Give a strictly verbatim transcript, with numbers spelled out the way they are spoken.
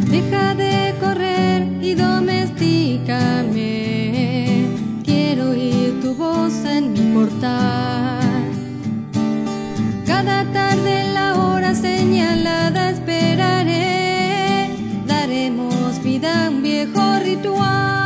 Deja de correr y domestícame. Quiero oír tu voz en mi portal. Cada tarde en la hora señalada esperaré. Daremos vida a un viejo ritual.